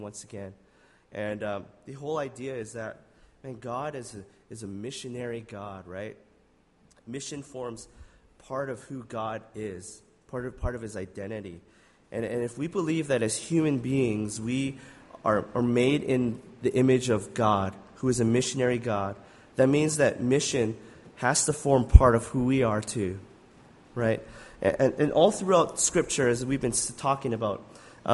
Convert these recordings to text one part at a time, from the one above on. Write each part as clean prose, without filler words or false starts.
once again. And the whole idea is that, man, God is a missionary God, right? Mission forms part of who God is, part of his identity. And if we believe that as human beings we are made in the image of God, who is a missionary God, that means that mission has to form part of who we are too, right? And all throughout Scripture, as we've been talking about,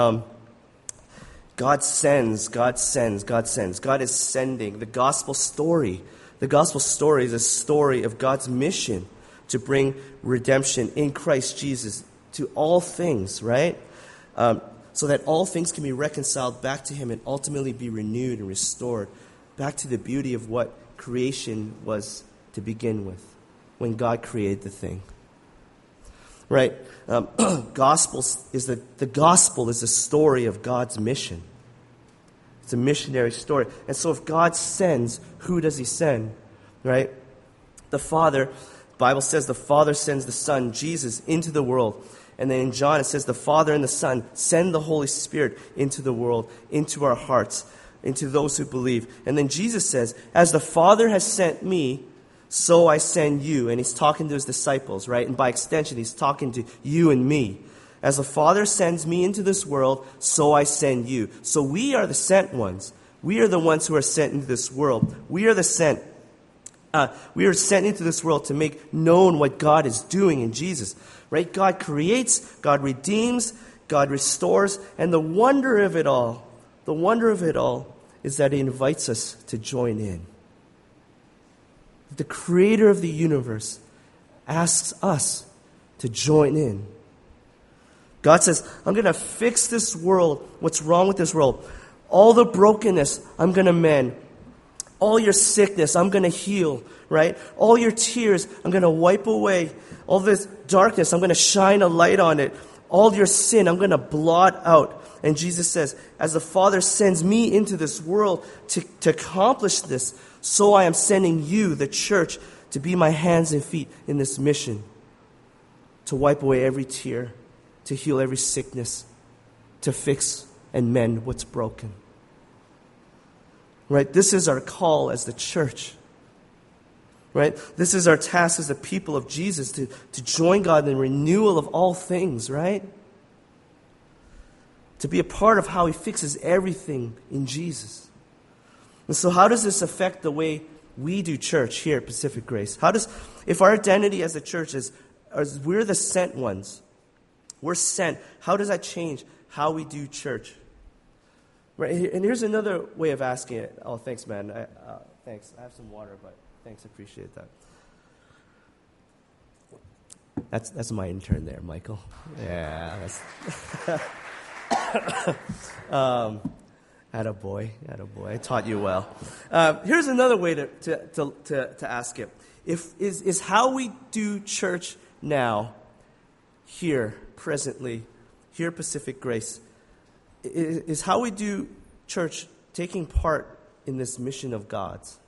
God sends. God is sending. The gospel story is a story of God's mission to bring redemption in Christ Jesus to all things, right? So that all things can be reconciled back to him and ultimately be renewed and restored back to the beauty of what creation was to begin with when God created the thing. Right? The gospel is the story of God's mission. It's a missionary story. And so if God sends, who does he send? Right? The Father, the Bible says the Father sends the Son, Jesus, into the world. And then in John it says the Father and the Son send the Holy Spirit into the world, into our hearts, into those who believe. And then Jesus says, as the Father has sent me, so I send you. And he's talking to his disciples, right? And by extension, he's talking to you and me. As the Father sends me into this world, so I send you. So we are the sent ones. We are the ones who are sent into this world. We are sent into this world to make known what God is doing in Jesus. Right? God creates, God redeems, God restores, and the wonder of it all is that he invites us to join in. The creator of the universe asks us to join in. God says, I'm going to fix this world. What's wrong with this world? All the brokenness, I'm going to mend. All your sickness, I'm going to heal, right? All your tears, I'm going to wipe away. All this darkness, I'm going to shine a light on it. All your sin, I'm going to blot out. And Jesus says, as the Father sends me into this world to accomplish this, so I am sending you, the church, to be my hands and feet in this mission. To wipe away every tear, to heal every sickness, to fix and mend what's broken. Right? This is our call as the church. Right? This is our task as the people of Jesus, to join God in the renewal of all things, right? To be a part of how he fixes everything in Jesus. And so how does this affect the way we do church here at Pacific Grace? If our identity as a church is we're the sent ones, we're sent, how does that change how we do church? Right? And here's another way of asking it. Oh, thanks, man. Thanks. I have some water, but thanks. I appreciate that. That's my intern there, Michael. Yeah. Attaboy. I taught you well. Here's another way to ask it. Is how we do church now, here, presently, here at Pacific Grace, is how we do church taking part in this mission of God's?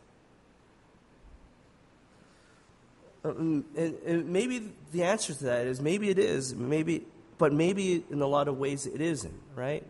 And maybe the answer to that is maybe it is, but maybe in a lot of ways it isn't, right?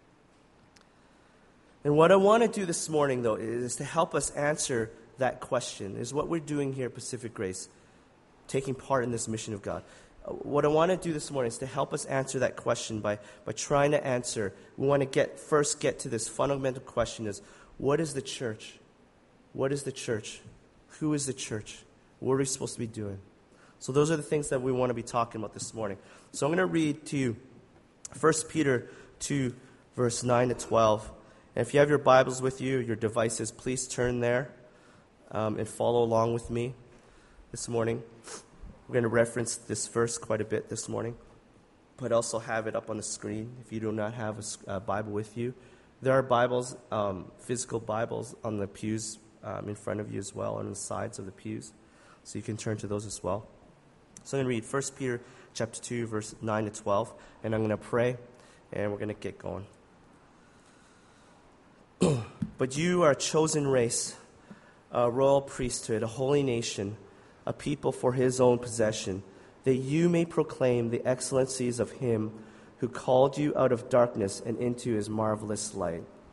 And what I want to do this morning, though, is to help us answer that question, is what we're doing here at Pacific Grace, taking part in this mission of God. What I want to do this morning is to help us answer that question by trying to answer. We want to first get to this fundamental question is, what is the church? What is the church? Who is the church? What are we supposed to be doing? So those are the things that we want to be talking about this morning. So I'm going to read to you 1 Peter 2, verse 9 to 12. And if you have your Bibles with you, your devices, please turn there and follow along with me this morning. We're going to reference this verse quite a bit this morning, but also have it up on the screen if you do not have a Bible with you. There are Bibles, physical Bibles on the pews in front of you as well, on the sides of the pews, so you can turn to those as well. So I'm going to read 1 Peter chapter 2, verse 9 to 12, and I'm going to pray, and we're going to get going. But you are a chosen race, a royal priesthood, a holy nation, a people for his own possession, that you may proclaim the excellencies of him who called you out of darkness and into his marvelous light.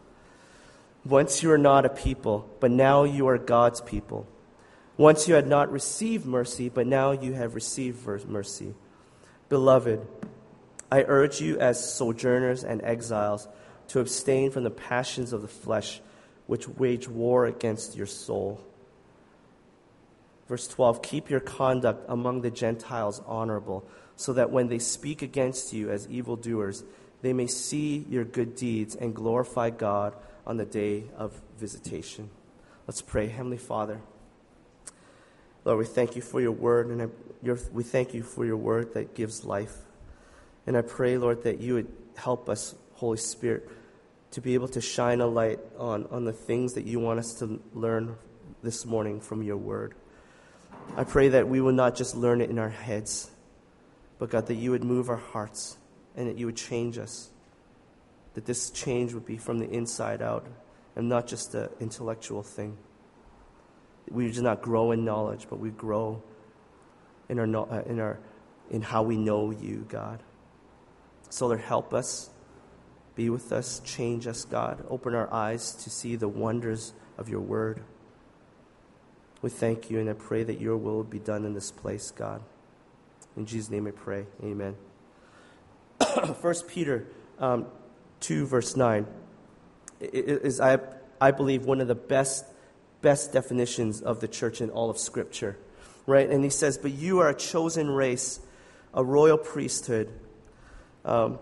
Once you were not a people, but now you are God's people. Once you had not received mercy, but now you have received mercy. Beloved, I urge you as sojourners and exiles to abstain from the passions of the flesh, which wage war against your soul. Verse 12, keep your conduct among the Gentiles honorable, so that when they speak against you as evildoers, they may see your good deeds and glorify God on the day of visitation. Let's pray. Heavenly Father, Lord, we thank you for your word, and we thank you for your word that gives life. And I pray, Lord, that you would help us, Holy Spirit, to be able to shine a light on the things that you want us to learn this morning from your word. I pray that we will not just learn it in our heads, but God, that you would move our hearts and that you would change us. That this change would be from the inside out and not just an intellectual thing. We do not grow in knowledge, but we grow in how we know you, God. So Lord, help us, be with us, change us, God. Open our eyes to see the wonders of your word. We thank you, and I pray that your will be done in this place, God. In Jesus' name I pray. Amen. 1 Peter 2, verse 9 is, I believe, one of the best definitions of the church in all of Scripture. Right? And he says, but you are a chosen race, a royal priesthood, a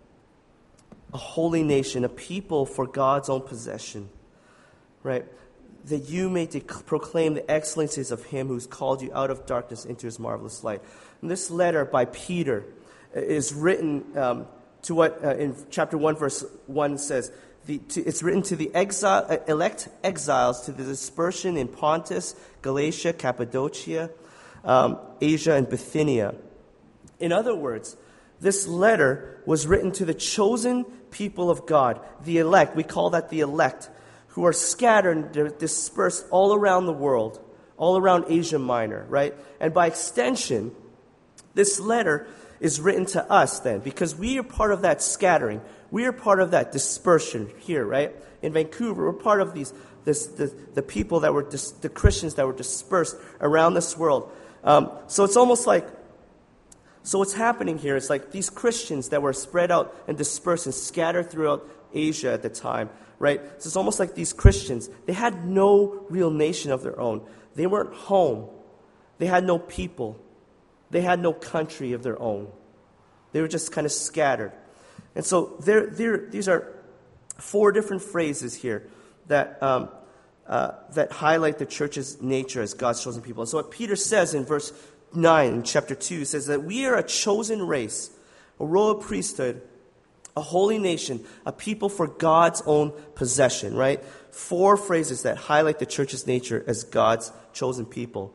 holy nation, a people for God's own possession. Right? That you may proclaim the excellencies of him who's called you out of darkness into his marvelous light. And this letter by Peter is written to what in chapter 1, verse 1 says. It's written to the elect exiles, to the dispersion in Pontus, Galatia, Cappadocia, Asia, and Bithynia. In other words, this letter was written to the chosen people of God, the elect. We call that the elect, who are scattered and dispersed all around the world, all around Asia Minor, right? And by extension, this letter is written to us then, because we are part of that scattering. We are part of that dispersion here, right? In Vancouver, we're part of the people that were, the Christians that were dispersed around this world. So it's almost like, so what's happening here is like these Christians that were spread out and dispersed and scattered throughout Asia at the time, right? So it's almost like these Christians, they had no real nation of their own. They weren't home. They had no people. They had no country of their own. They were just kind of scattered. And so these are four different phrases here that highlight the church's nature as God's chosen people. And so what Peter says in verse 9 in chapter 2 says that we are a chosen race, a royal priesthood, a holy nation, a people for God's own possession, right? Four phrases that highlight the church's nature as God's chosen people.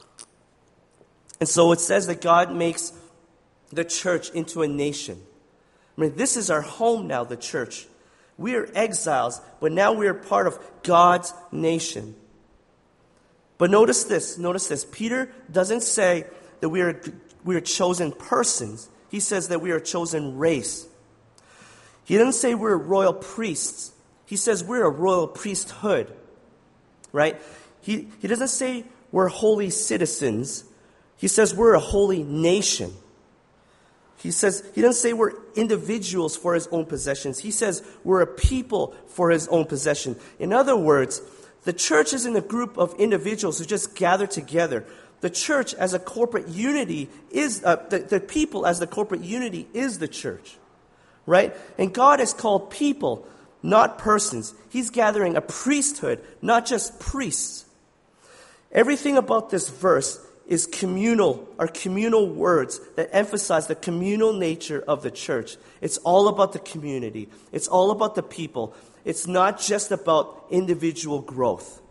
And so it says that God makes the church into a nation. I mean, this is our home now, the church. We are exiles, but now we are part of God's nation. But notice this. Peter doesn't say that we are chosen persons. He says that we are a chosen race. He doesn't say we're royal priests. He says we're a royal priesthood. Right? He doesn't say we're holy citizens. He says we're a holy nation. He doesn't say we're individuals for his own possessions. He says we're a people for his own possession. In other words, the church isn't a group of individuals who just gather together. The church as a corporate unity is, the people as the corporate unity is the church. Right? And God has called people, not persons. He's gathering a priesthood, not just priests. Everything about this verse is communal words that emphasize the communal nature of the church. It's all about the community. It's all about the people. It's not just about individual growth.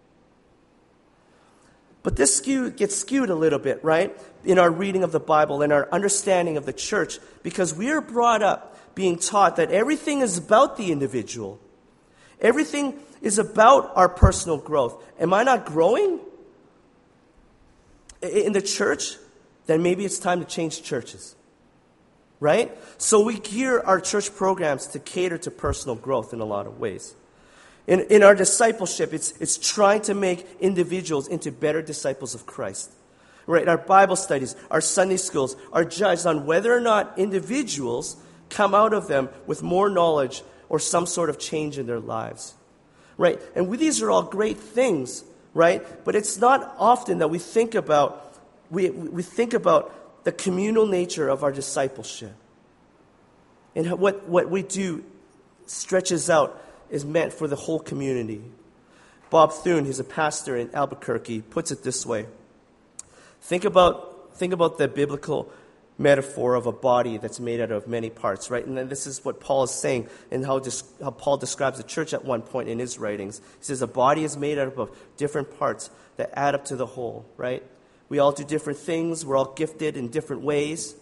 But this gets skewed a little bit, right? In our reading of the Bible and our understanding of the church, because we are brought up being taught that everything is about the individual. Everything is about our personal growth. Am I not growing in the church? Then maybe it's time to change churches. Right? So we gear our church programs to cater to personal growth in a lot of ways. In our discipleship, it's trying to make individuals into better disciples of Christ. Right? Our Bible studies, our Sunday schools are judged on whether or not individuals come out of them with more knowledge or some sort of change in their lives. Right? And these are all great things, right? But it's not often that we think about the communal nature of our discipleship. And what we do stretches out is meant for the whole community. Bob Thune, he's a pastor in Albuquerque, puts it this way. Think about the biblical metaphor of a body that's made out of many parts, right? And then this is what Paul is saying and how Paul describes the church at one point in his writings. He says a body is made out of different parts that add up to the whole, right? We all do different things. We're all gifted in different ways.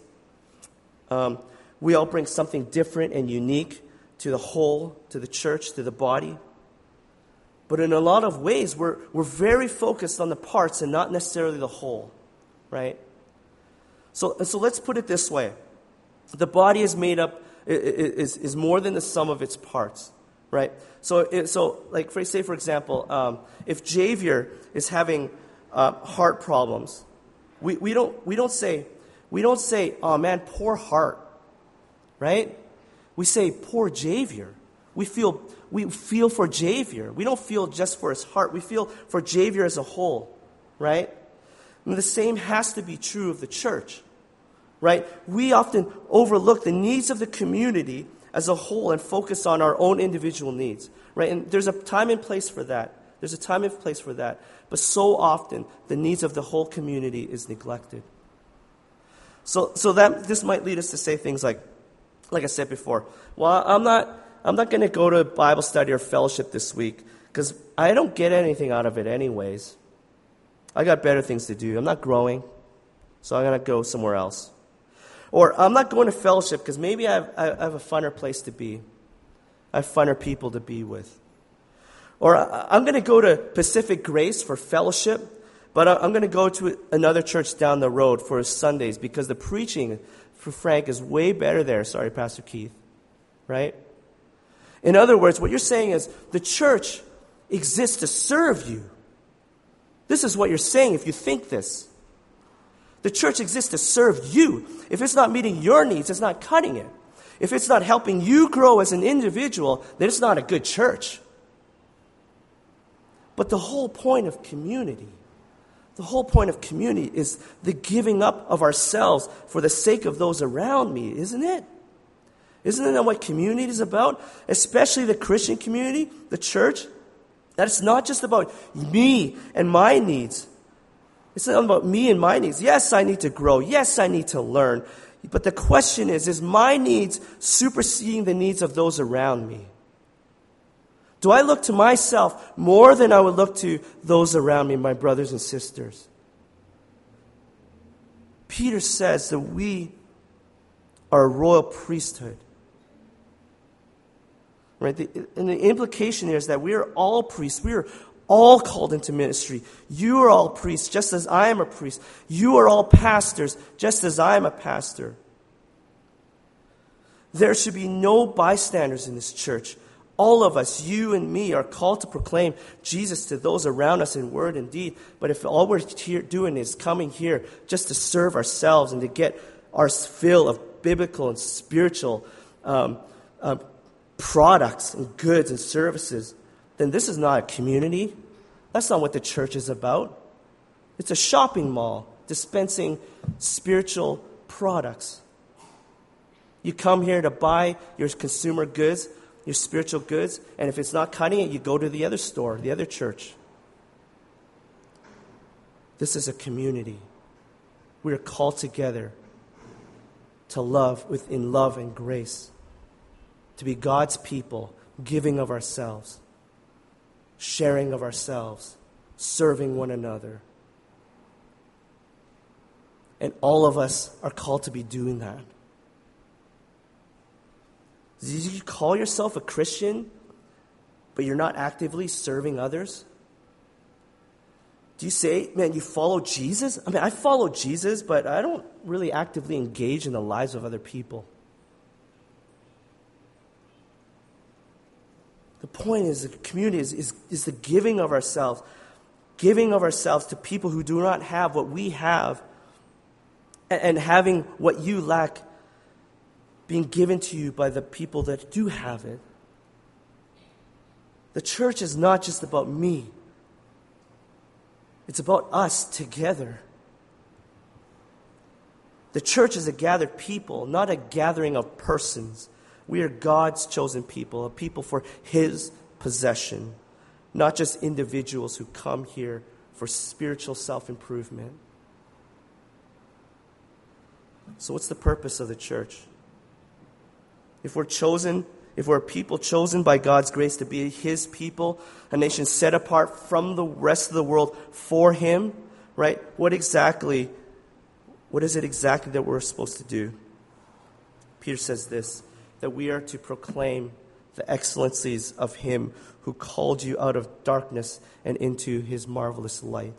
We all bring something different and unique to the whole, to the church, to the body. But in a lot of ways, we're very focused on the parts and not necessarily the whole, right? So let's put it this way. The body is made up, is more than the sum of its parts, right? So like say for example, if Javier is having heart problems, we don't say, oh man, poor heart, right? We say, poor Javier. We feel for Javier. We don't feel just for his heart. We feel for Javier as a whole, right? And the same has to be true of the church, right? We often overlook the needs of the community as a whole and focus on our own individual needs, right? And there's a time and place for that. There's a time and place for that. But so often, the needs of the whole community is neglected. So that this might lead us to say things like I said before, well, I'm not going to go to Bible study or fellowship this week because I don't get anything out of it anyways. I got better things to do. I'm not growing, so I'm going to go somewhere else. Or I'm not going to fellowship because maybe I have a funner place to be. I have funner people to be with. Or I'm going to go to Pacific Grace for fellowship, but I'm going to go to another church down the road for Sundays because the preaching for Frank is way better there. Sorry, Pastor Keith. Right? In other words, what you're saying is the church exists to serve you. This is what you're saying if you think this. The church exists to serve you. If it's not meeting your needs, it's not cutting it. If it's not helping you grow as an individual, then it's not a good church. But the whole point of community, is the giving up of ourselves for the sake of those around me, isn't it? Isn't that what community is about? Especially the Christian community, the church. That it's not just about me and my needs. It's not about me and my needs. Yes, I need to grow. Yes, I need to learn. But the question is my needs superseding the needs of those around me? Do I look to myself more than I would look to those around me, my brothers and sisters? Peter says that we are a royal priesthood. Right? And the implication here is that we are all priests. We are all called into ministry. You are all priests, just as I am a priest. You are all pastors, just as I am a pastor. There should be no bystanders in this church. All of us, you and me, are called to proclaim Jesus to those around us in word and deed. But if all we're doing is coming here just to serve ourselves and to get our fill of biblical and spiritual products and goods and services, then this is not a community. That's not what the church is about. It's a shopping mall dispensing spiritual products. You come here to buy your consumer goods, your spiritual goods, and if it's not cutting it, you go to the other store, the other church. This is a community. We are called together to love within love and grace, to be God's people, giving of ourselves, sharing of ourselves, serving one another. And all of us are called to be doing that. Do you call yourself a Christian, but you're not actively serving others? Do you say, man, you follow Jesus? I mean, I follow Jesus, but I don't really actively engage in the lives of other people. point is the community is the giving of ourselves. Giving of ourselves to people who do not have what we have, and having what you lack being given to you by the people that do have it. The church is not just about me. It's about us together. The church is a gathered people, not a gathering of persons. We are God's chosen people, a people for His possession, not just individuals who come here for spiritual self-improvement. So what's the purpose of the church? If we're a people chosen by God's grace to be His people, a nation set apart from the rest of the world for Him, right? What is it exactly that we're supposed to do? Peter says this, that we are to proclaim the excellencies of Him who called you out of darkness and into His marvelous light.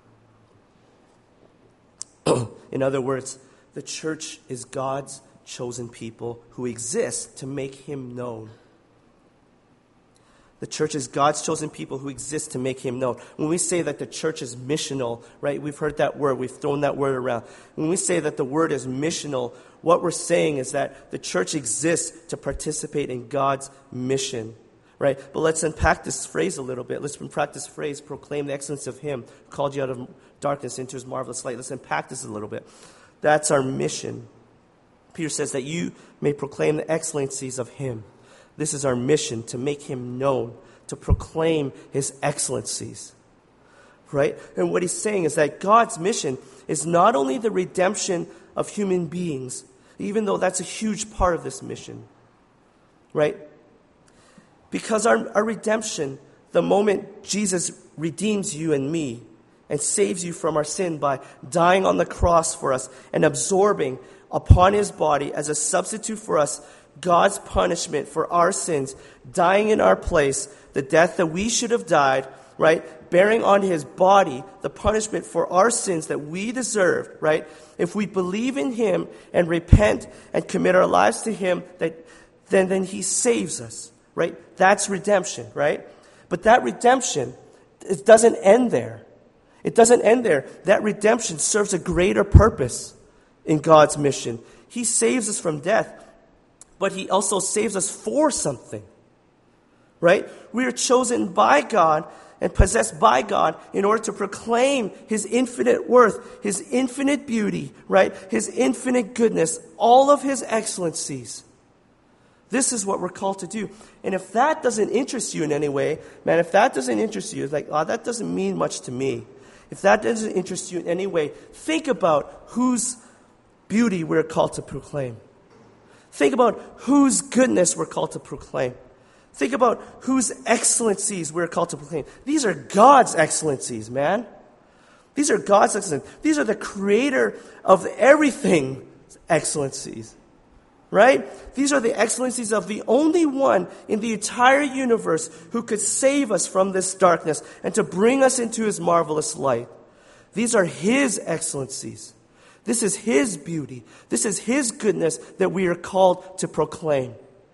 In other words, the church is God's chosen people who exist to make Him known. The church is God's chosen people who exist to make Him known. When we say that the church is missional, right, we've heard that word, we've thrown that word around. When we say that the word is missional, what we're saying is that the church exists to participate in God's mission, right? But let's unpack this phrase a little bit. Let's unpack this phrase, proclaim the excellence of Him who called you out of darkness into His marvelous light. Let's unpack this a little bit. That's our mission. Peter says that you may proclaim the excellencies of Him. This is our mission, to make Him known, to proclaim His excellencies, right? And what he's saying is that God's mission is not only the redemption of human beings, even though that's a huge part of this mission, right? Because our redemption, the moment Jesus redeems you and me and saves you from our sin by dying on the cross for us and absorbing upon His body as a substitute for us God's punishment for our sins, dying in our place, the death that we should have died, right? Bearing on His body the punishment for our sins that we deserved, right? If we believe in Him and repent and commit our lives to Him, then He saves us, right? That's redemption, right? But that redemption, it doesn't end there. It doesn't end there. That redemption serves a greater purpose in God's mission. He saves us from death, but He also saves us for something, right? We are chosen by God and possessed by God in order to proclaim His infinite worth, His infinite beauty, right? His infinite goodness, all of His excellencies. This is what we're called to do. And if that doesn't interest you in any way, man, if that doesn't interest you, it's like, oh, that doesn't mean much to me. If that doesn't interest you in any way, think about whose beauty we're called to proclaim. Think about whose goodness we're called to proclaim. Think about whose excellencies we're called to proclaim. These are God's excellencies, man. These are God's excellencies. These are the creator of everything's excellencies, right? These are the excellencies of the only one in the entire universe who could save us from this darkness and to bring us into His marvelous light. These are His excellencies. This is His beauty. This is His goodness that we are called to proclaim.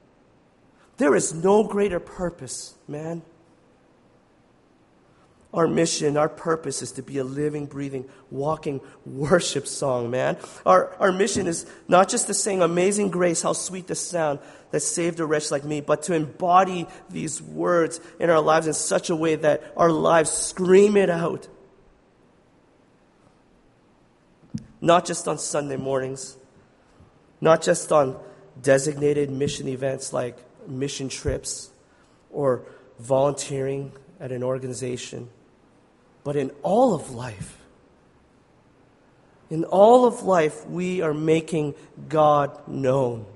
There is no greater purpose, man. Our mission, our purpose is to be a living, breathing, walking worship song, man. Our mission is not just to sing Amazing Grace, how sweet the sound that saved a wretch like me, but to embody these words in our lives in such a way that our lives scream it out. Not just on Sunday mornings, not just on designated mission events like mission trips or volunteering at an organization, but in all of life. In all of life, we are making God known.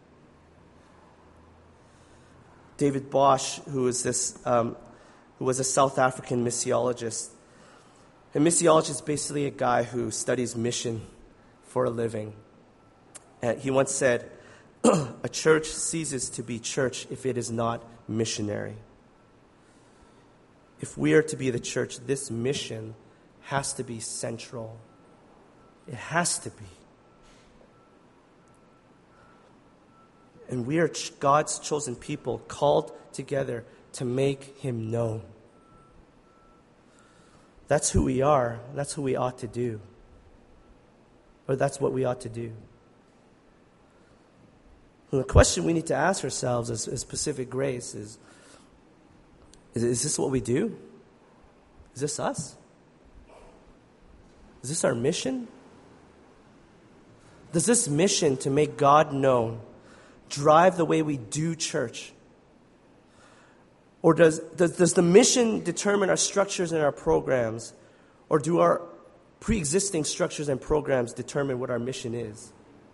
David Bosch, who was a South African missiologist. A missiologist is basically a guy who studies mission for a living. And he once said, a church ceases to be church if it is not missionary. If we are to be the church, this mission has to be central. It has to be. And we are God's chosen people, called together to make him known. That's who we are. That's who we ought to do. Or that's what we ought to do. And the question we need to ask ourselves as Pacific Grace is this what we do? Is this us? Is this our mission? Does this mission to make God known drive the way we do church? Or does the mission determine our structures and our programs? Or do our pre-existing structures and programs determine what our mission is?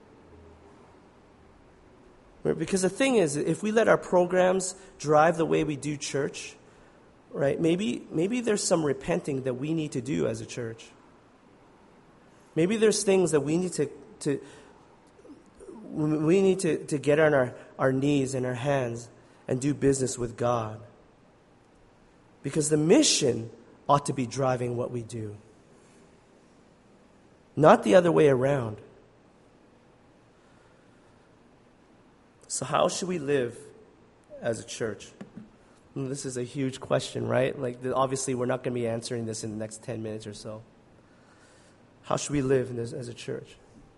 Because the thing is, if we let our programs drive the way we do church, right, maybe there's some repenting that we need to do as a church. Maybe there's things that we need to get on our knees and our hands and do business with God. Because the mission ought to be driving what we do. Not the other way around. So how should we live as a church? And this is a huge question, right? Obviously, we're not going to be answering this in the next 10 minutes or so. How should we live as a church?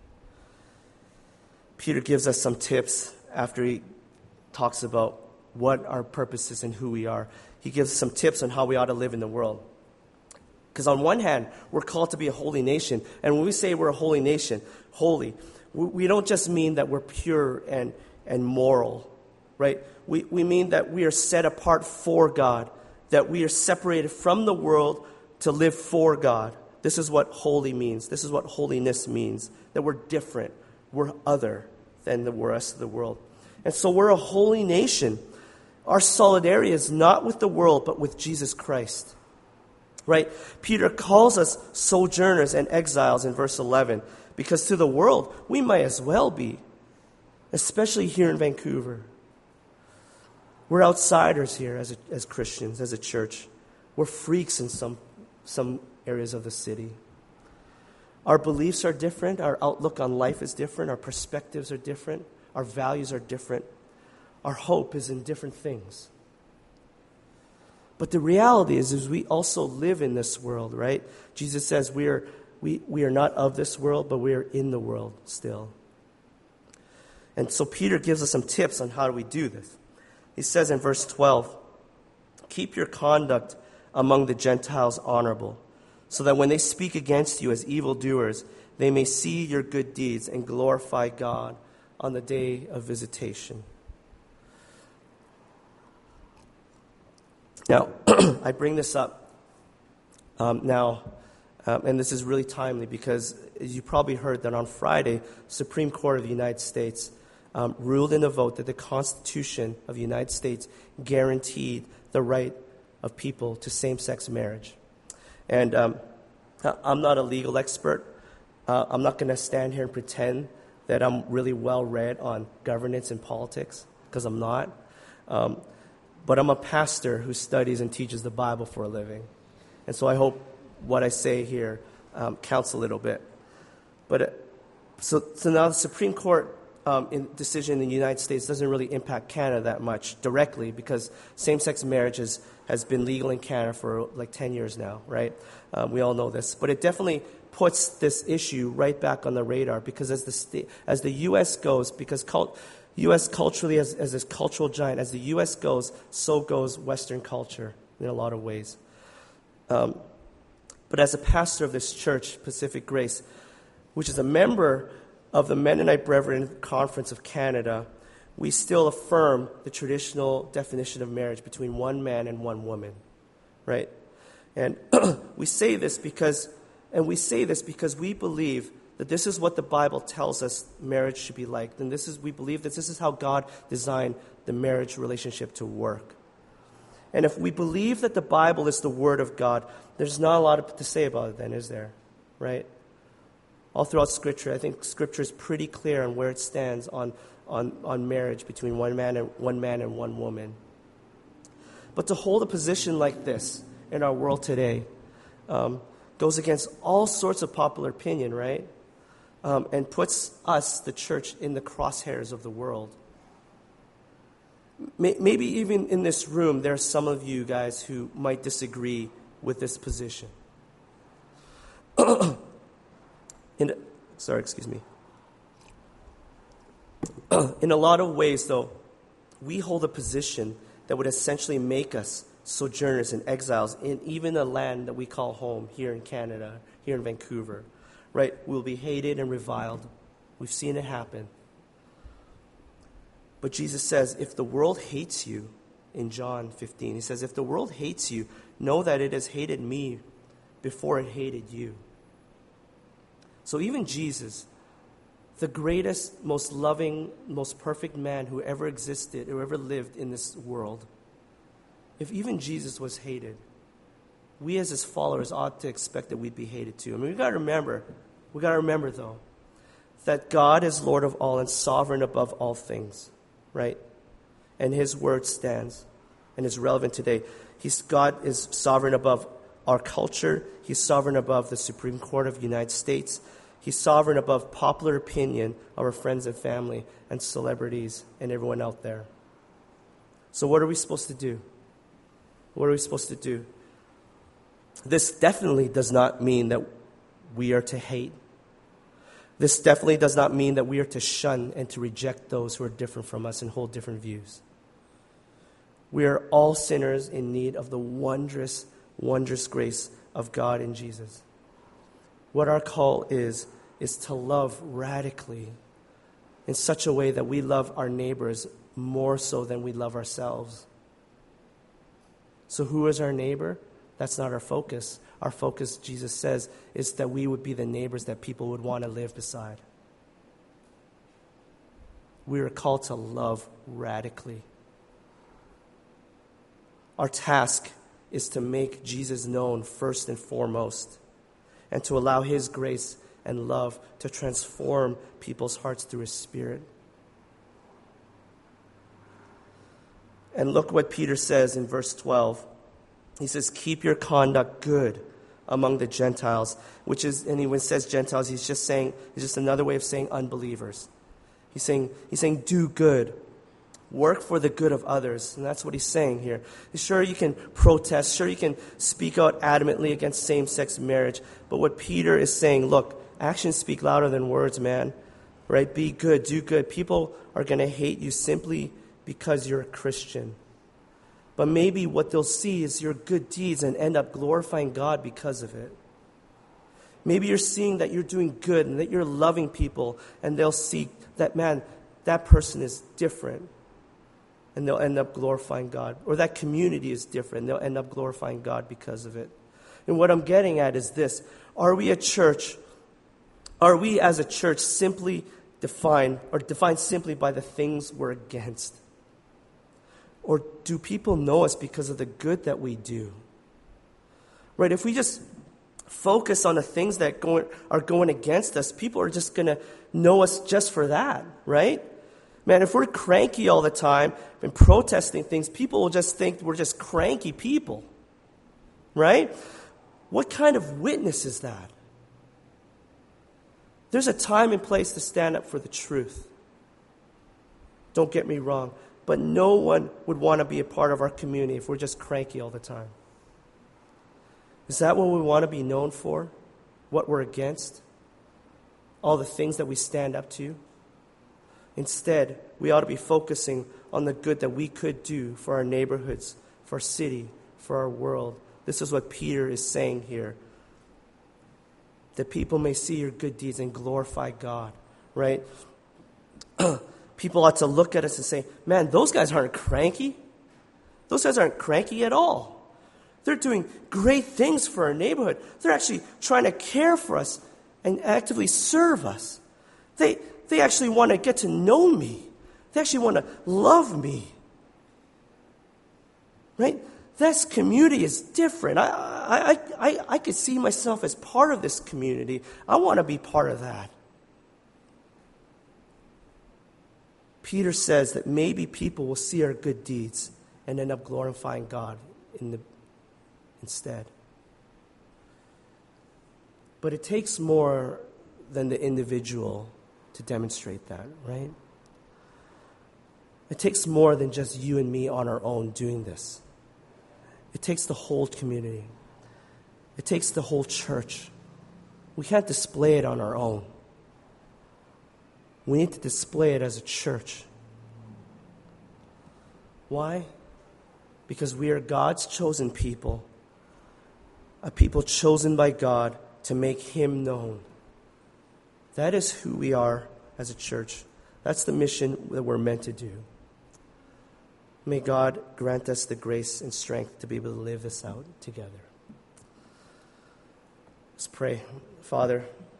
Peter gives us some tips after he talks about what our purpose is and who we are. He gives some tips on how we ought to live in the world. Because on one hand, we're called to be a holy nation. And when we say we're a holy nation, holy, we don't just mean that we're pure and moral, right? We mean that we are set apart for God, that we are separated from the world to live for God. This is what holy means. This is what holiness means, that we're different. We're other than the rest of the world. And so we're a holy nation. Our solidarity is not with the world, but with Jesus Christ. Right? Peter calls us sojourners and exiles in verse 11, because to the world, we might as well be, especially here in Vancouver. We're outsiders here as Christians, as a church. We're freaks in some areas of the city. Our beliefs are different. Our outlook on life is different. Our perspectives are different. Our values are different. Our hope is in different things. But the reality is we also live in this world, right? Jesus says we are not of this world, but we are in the world still. And so Peter gives us some tips on how do we do this. He says in verse 12, keep your conduct among the Gentiles honorable, so that when they speak against you as evildoers, they may see your good deeds and glorify God on the day of visitation. Now, I bring this up and this is really timely because you probably heard that on Friday, Supreme Court of the United States ruled in a vote that the Constitution of the United States guaranteed the right of people to same-sex marriage. And I'm not a legal expert. I'm not going to stand here and pretend that I'm really well-read on governance and politics, because I'm not. But I'm a pastor who studies and teaches the Bible for a living. And so I hope what I say here counts a little bit. But so now the Supreme Court decision in the United States doesn't really impact Canada that much directly, because same-sex marriage has been legal in Canada for like 10 years now, right? We all know this. But it definitely puts this issue right back on the radar, because as the U.S. goes, because U.S. culturally, as this cultural giant, as the U.S. goes, so goes Western culture in a lot of ways. But as a pastor of this church, Pacific Grace, which is a member of the Mennonite Brethren Conference of Canada, we still affirm the traditional definition of marriage between one man and one woman, right? And we say this because we believe that this is what the Bible tells us marriage should be like. And we believe that this is how God designed the marriage relationship to work. And if we believe that the Bible is the Word of God, there's not a lot to say about it then, is there? Right? All throughout Scripture, I think Scripture is pretty clear on where it stands on marriage between one man and one woman. But to hold a position like this in our world today goes against all sorts of popular opinion, right? And puts us, the church, in the crosshairs of the world. Maybe even in this room, there are some of you guys who might disagree with this position. Excuse me. In a lot of ways, though, we hold a position that would essentially make us sojourners and exiles in even a land that we call home here in Canada, here in Vancouver, right? We'll be hated and reviled. We've seen it happen. But Jesus says, if the world hates you, in John 15, he says, if the world hates you, know that it has hated me before it hated you. So even Jesus, the greatest, most loving, most perfect man who ever existed, who ever lived in this world, if even Jesus was hated, we as his followers ought to expect that we'd be hated too. I mean, we got to remember though, that God is Lord of all and sovereign above all things, right? And his word stands and is relevant today. God is sovereign above our culture. He's sovereign above the Supreme Court of the United States. He's sovereign above popular opinion of our friends and family and celebrities and everyone out there. So what are we supposed to do? What are we supposed to do? This definitely does not mean that we are to hate. This definitely does not mean that we are to shun and to reject those who are different from us and hold different views. We are all sinners in need of the wondrous, wondrous grace of God in Jesus. What our call is to love radically in such a way that we love our neighbors more so than we love ourselves. So who is our neighbor? That's not our focus. Our focus, Jesus says, is that we would be the neighbors that people would want to live beside. We are called to love radically. Our task is to make Jesus known first and foremost, and to allow his grace and love to transform people's hearts through his Spirit. And look what Peter says in verse 12. He says, keep your conduct good among the Gentiles, which is, and he when he says Gentiles, he's just another way of saying unbelievers. He's saying do good. Work for the good of others. And that's what he's saying here. Sure, you can protest. Sure, you can speak out adamantly against same-sex marriage. But what Peter is saying, look, actions speak louder than words, man. Right? Be good. Do good. People are going to hate you simply because you're a Christian. But maybe what they'll see is your good deeds and end up glorifying God because of it. Maybe you're seeing that you're doing good and that you're loving people, and they'll see that, man, that person is different. And they'll end up glorifying God. Or that community is different. They'll end up glorifying God because of it. And what I'm getting at is this. Are we as a church simply defined simply by the things we're against? Or do people know us because of the good that we do? Right? If we just focus on the things that are going against us, people are just going to know us just for that, right? Man, if we're cranky all the time and protesting things, people will just think we're just cranky people, right? What kind of witness is that? There's a time and place to stand up for the truth. Don't get me wrong, but no one would want to be a part of our community if we're just cranky all the time. Is that what we want to be known for? What we're against? All the things that we stand up to? Instead, we ought to be focusing on the good that we could do for our neighborhoods, for our city, for our world. This is what Peter is saying here. That people may see your good deeds and glorify God, right? People ought to look at us and say, man, those guys aren't cranky. Those guys aren't cranky at all. They're doing great things for our neighborhood. They're actually trying to care for us and actively serve us. They actually want to get to know me. They actually want to love me. Right? This community is different. I could see myself as part of this community. I want to be part of that. Peter says that maybe people will see our good deeds and end up glorifying God instead. But it takes more than the individual to demonstrate that, right? It takes more than just you and me on our own doing this. It takes the whole community. It takes the whole church. We can't display it on our own. We need to display it as a church. Why? Because we are God's chosen people, a people chosen by God to make Him known. That is who we are as a church. That's the mission that we're meant to do. May God grant us the grace and strength to be able to live this out together. Let's pray. Father,